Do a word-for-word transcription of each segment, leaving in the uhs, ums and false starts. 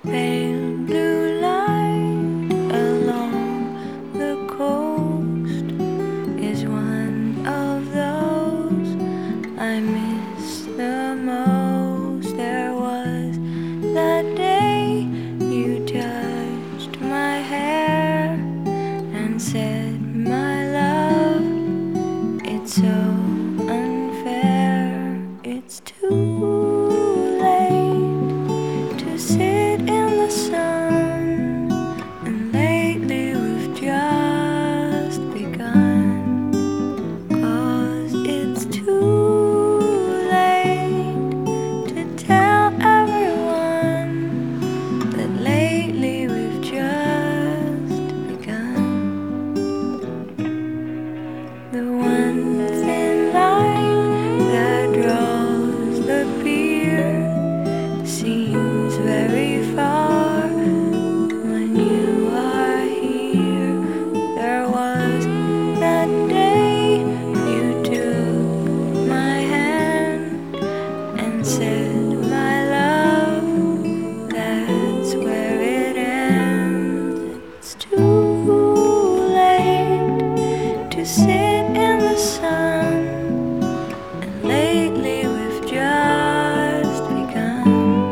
Pale blue light along the coast is one of those I miss the most. There was that day you touched my hair and said, my love, it's so unfair. It's too late to sit in the sun, and lately we've just begun. 'Cause it's too late to tell everyone that lately we've just begun. The one thin line that draws the pier seems very far when you are here. There was that day you took my hand and said, my love, that's where it ends. It's too late to sit in the sun, and lately we've just begun.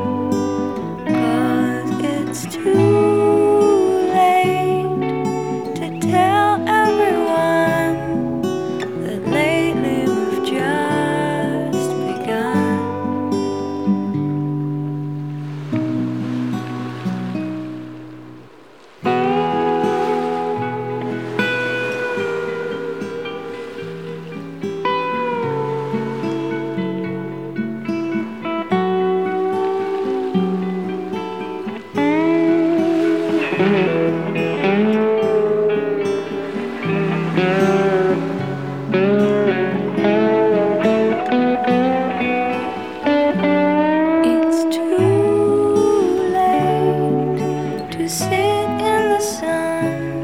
'Cause it's too late to tell everyone that lately we've just begun. It's too late to sit in the sun,